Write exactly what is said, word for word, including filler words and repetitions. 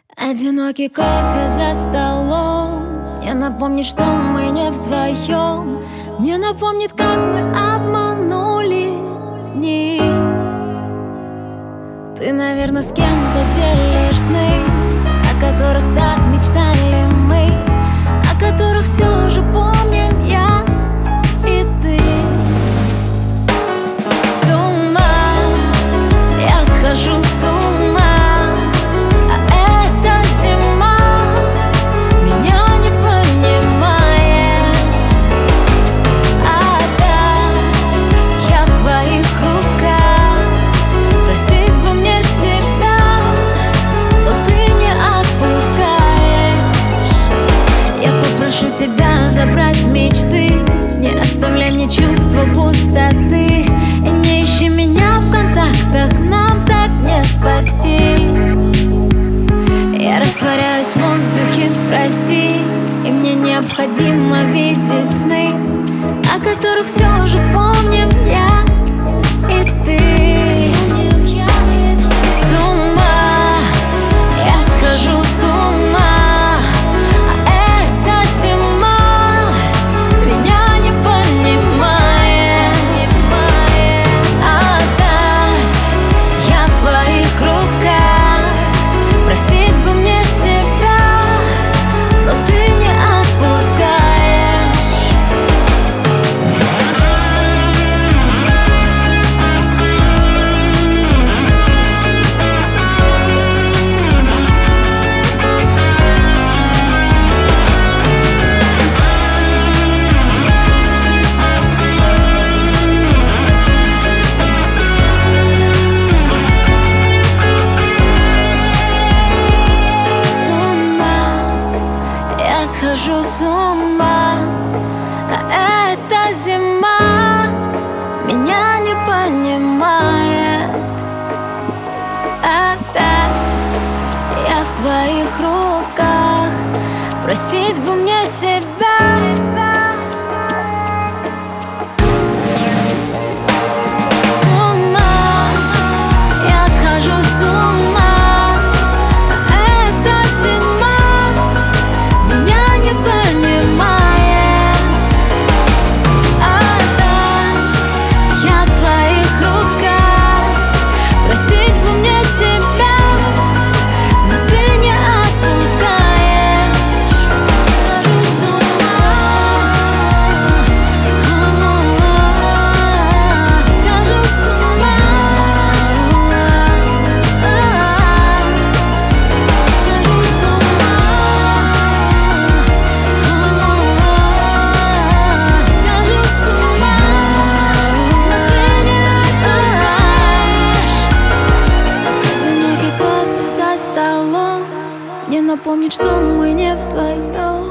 Одинокий кофе за столом мне напомнит, что мы не вдвоем. Мне напомнит, как мы обманули дни. Ты, наверное, с кем-то делишь сны, о которых так мечтали мы, о которых все же помним я и ты. С ума я схожу с ума. Тебя забрать мечты, не оставляй мне чувство пустоты. И не ищи меня в контактах, нам так не спастись. Я растворяюсь в воздухе, прости, и мне необходимо видеть сны, о которых все же помним я и ты. С ума я схожу с ума. Схожу с ума, а эта зима меня не понимает. Опять я в твоих руках, простить бы мне себя. С ума я схожу с ума. Мне напомнит, что мы не вдвоем.